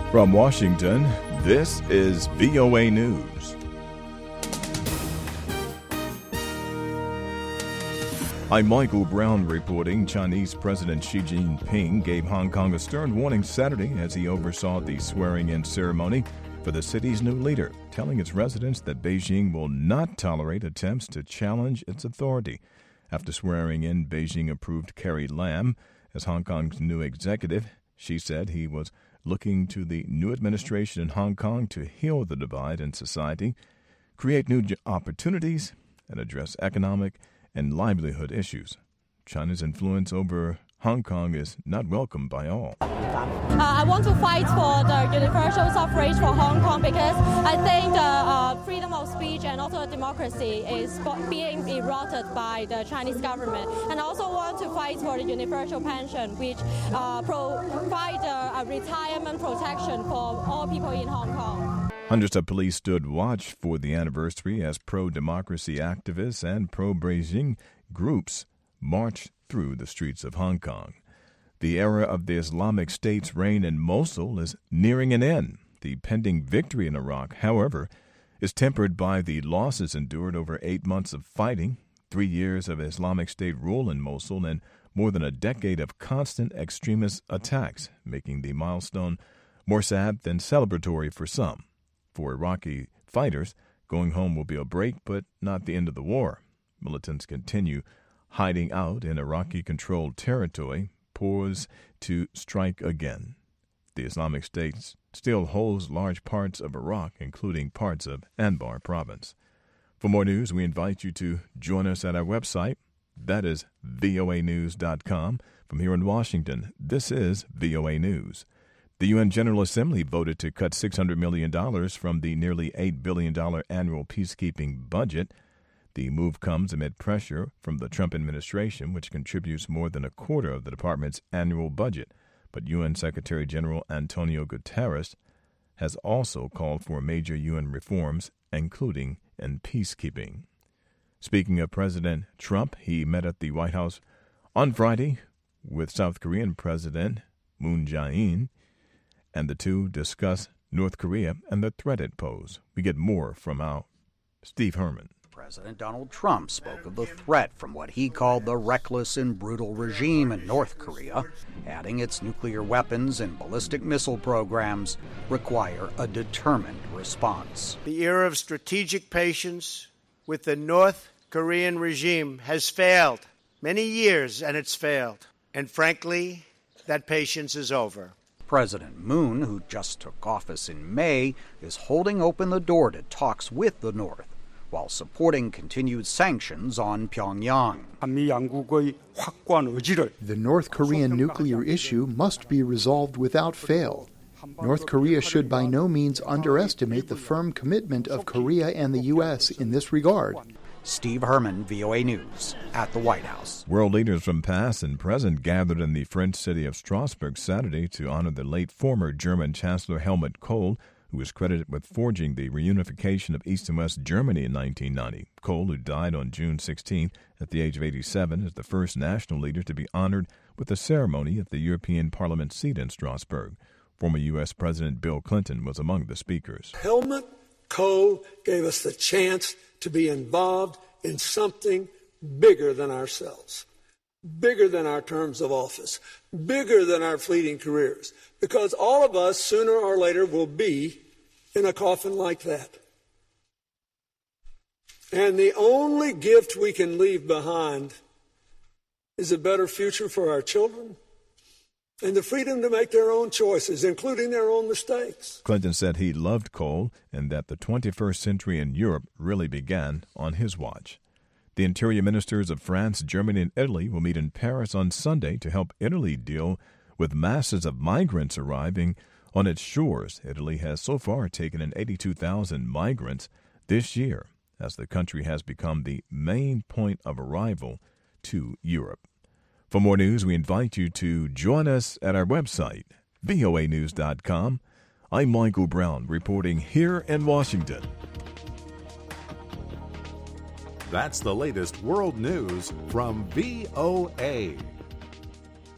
From Washington, this is VOA News. I'm Michael Brown reporting. Chinese President Xi Jinping gave Hong Kong a stern warning Saturday as he oversaw the swearing-in ceremony for the city's new leader, telling its residents that Beijing will not tolerate attempts to challenge its authority. After swearing in Beijing-approved Carrie Lam as Hong Kong's new executive, Xi said he was looking to the new administration in Hong Kong to heal the divide in society, create new opportunities, and address economic and livelihood issues. China's influence over Hong Kong is not welcomed by all. I want to fight for the universal suffrage for Hong Kong because I think the freedom of speech and also democracy is being eroded by the Chinese government. And I also want to fight for the universal pension, which provide a retirement protection for all people in Hong Kong. Hundreds of police stood watch for the anniversary as pro-democracy activists and pro-Beijing groups marched through the streets of Hong Kong. The era of the Islamic State's reign in Mosul is nearing an end. The pending victory in Iraq, however, is tempered by the losses endured over 8 months of fighting, 3 years of Islamic State rule in Mosul, and more than a decade of constant extremist attacks, making the milestone more sad than celebratory for some. For Iraqi fighters, going home will be a break, but not the end of the war. Militants continue hiding out in Iraqi-controlled territory, poised to strike again. The Islamic State still holds large parts of Iraq, including parts of Anbar province. For more news, we invite you to join us at our website. That is voanews.com. From here in Washington, this is VOA News. The UN General Assembly voted to cut $600 million from the nearly $8 billion annual peacekeeping budget. The move comes amid pressure from the Trump administration, which contributes more than a quarter of the department's annual budget. But UN Secretary General Antonio Guterres has also called for major UN reforms, including in peacekeeping. Speaking of President Trump, he met at the White House on Friday with South Korean President Moon Jae-in, and the two discussed North Korea and the threat it poses. We get more from our Steve Herman. President Donald Trump spoke of the threat from what he called the reckless and brutal regime in North Korea, adding its nuclear weapons and ballistic missile programs require a determined response. The era of strategic patience with the North Korean regime has failed. Many years, and it's failed. And frankly, that patience is over. President Moon, who just took office in May, is holding open the door to talks with the North, while supporting continued sanctions on Pyongyang. The North Korean nuclear issue must be resolved without fail. North Korea should by no means underestimate the firm commitment of Korea and the U.S. in this regard. Steve Herman, VOA News, at the White House. World leaders from past and present gathered in the French city of Strasbourg Saturday to honor the late former German Chancellor Helmut Kohl, who is credited with forging the reunification of East and West Germany in 1990. Kohl, who died on June 16 at the age of 87, is the first national leader to be honored with a ceremony at the European Parliament seat in Strasbourg. Former U.S. President Bill Clinton was among the speakers. Helmut Kohl gave us the chance to be involved in something bigger than ourselves, bigger than our terms of office, bigger than our fleeting careers, because all of us, sooner or later, will be in a coffin like that. And the only gift we can leave behind is a better future for our children and the freedom to make their own choices, including their own mistakes. Clinton said he loved Kohl and that the 21st century in Europe really began on his watch. The interior ministers of France, Germany, and Italy will meet in Paris on Sunday to help Italy deal with masses of migrants arriving on its shores. Italy has so far taken in 82,000 migrants this year, as the country has become the main point of arrival to Europe. For more news, we invite you to join us at our website, voanews.com. I'm Michael Brown, reporting here in Washington. That's the latest world news from VOA.